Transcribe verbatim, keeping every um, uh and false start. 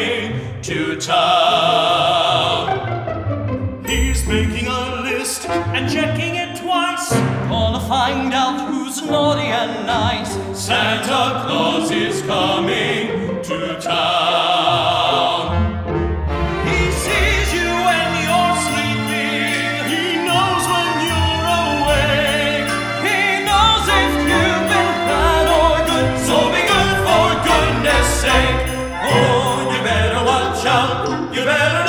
coming to town. He's making a list and checking it twice, gonna find out who's naughty and nice. Santa Claus is coming to town. He sees you when you're sleeping, he knows when you're awake, he knows if you've been bad or good, so be good for goodness sake. Oh, you better watch out, you better